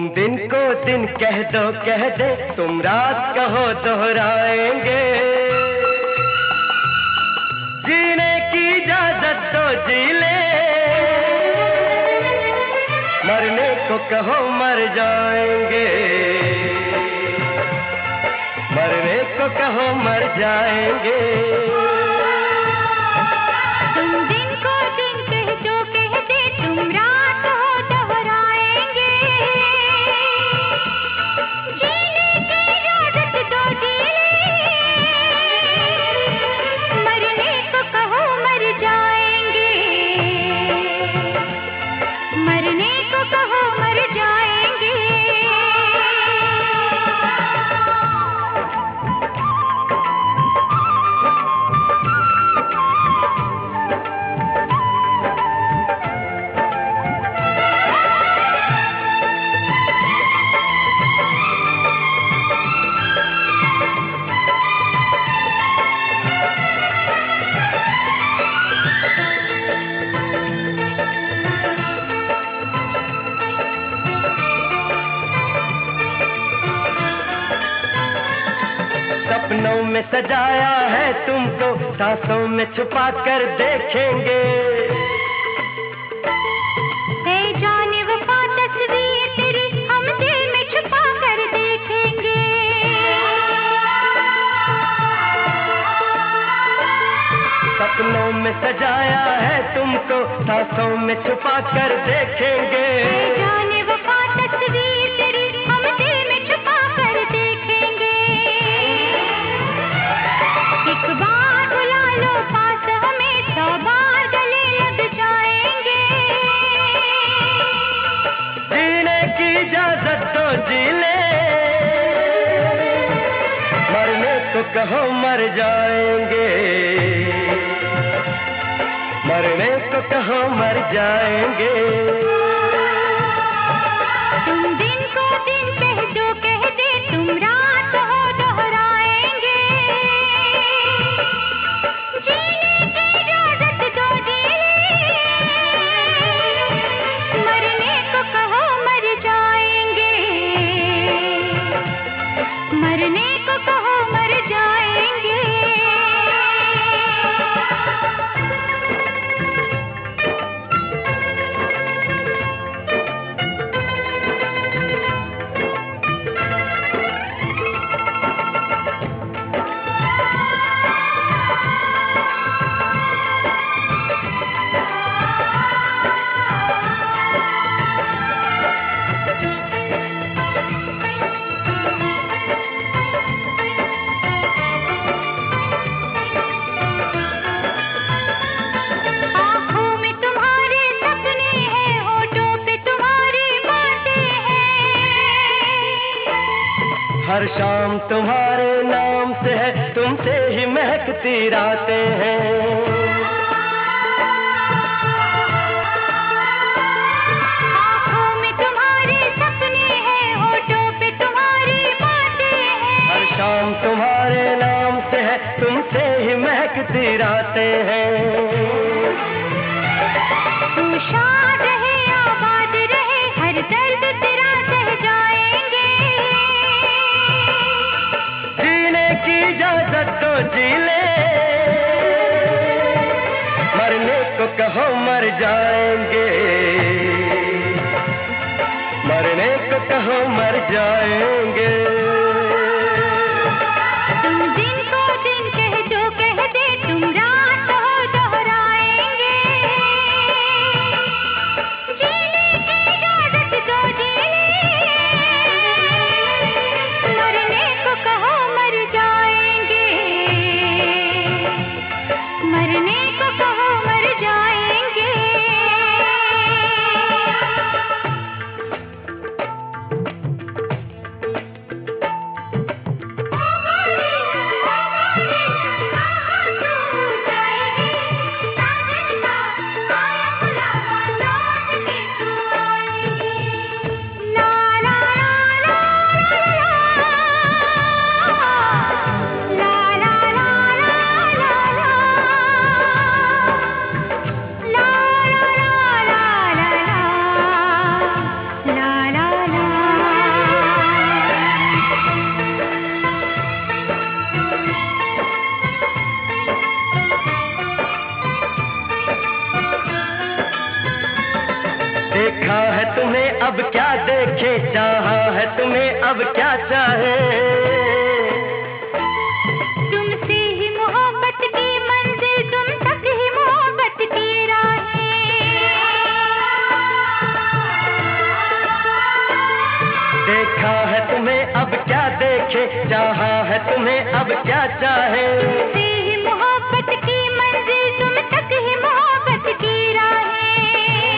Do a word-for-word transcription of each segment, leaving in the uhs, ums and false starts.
दिन को दिन कह दो कह दे, तुम रात कहो दोहराएंगे। जीने की इजाजत तो जी ले, मरने को कहो मर जाएंगे। मरने को कहो मर जाएंगे। सपनों में सजाया है तुमको, सांसों में छुपा कर देखेंगे। है जाने वफा तस्वीर तेरी, हम दिल में छुपा कर देखेंगे। सपनों में सजाया है तुमको, सांसों में छुपा कर देखेंगे। है जाने वफा तस्वीर तेरी, हम दिल में छुपा कर देखेंगे। एक बार बुला लो पास हमें, सौ बार गले लग जाएंगे। जीने की इजाजत तो जी ले, मरने को कहो मर जाएंगे। मरने को कहो मर जाएंगे। तुम दिन को दिन कह दो कह दे, तुम रात हो दोहराएंगे। जीने की इजाजत दो जी ले, मरने को कहो मर जाएंगे। मरने को कहो मर जाएंगे। हर शाम तुम्हारे नाम से है, तुमसे ही महकती रातें हैं। आँखों में तुम्हारे सपने हैं, होठों पे तुम्हारी बातें हैं। हर शाम तुम्हारे नाम से है, तुमसे ही महकती रातें हैं। तू शाद रहे आबाद रहे, हर दर्द तेरा सह जाएंगे। जीने की इजाजत तो जी ले, मरने को कहो मर जाएंगे। मरने को कहो मर जाएंगे। तुम दिन को दिन कह दो कह दे, तुम रात हो दोहराएंगे। जीने की इजाजत दो जी ले, मरने को कहो मर जाएंगे। अब क्या चाहे। तुमसे ही मोहब्बत की मंजिल, तुम तक ही मोहब्बत की राहें। देखा है तुम्हें अब क्या देखे, चाहा है तुम्हें अब क्या चाहे। तुमसे ही मोहब्बत की मंजिल, तुम तक ही मोहब्बत की राहें।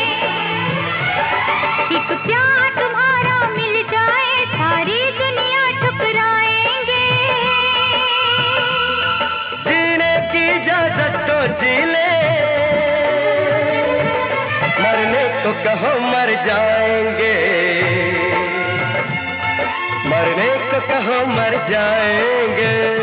एक प्यार तुम्हारा मिल जाए, सारी दुनिया ठुकराएंगे। जीने की इजाजत तो जी ले, मरने को कहो मर जाएंगे, मरने को कहो मर जाएंगे।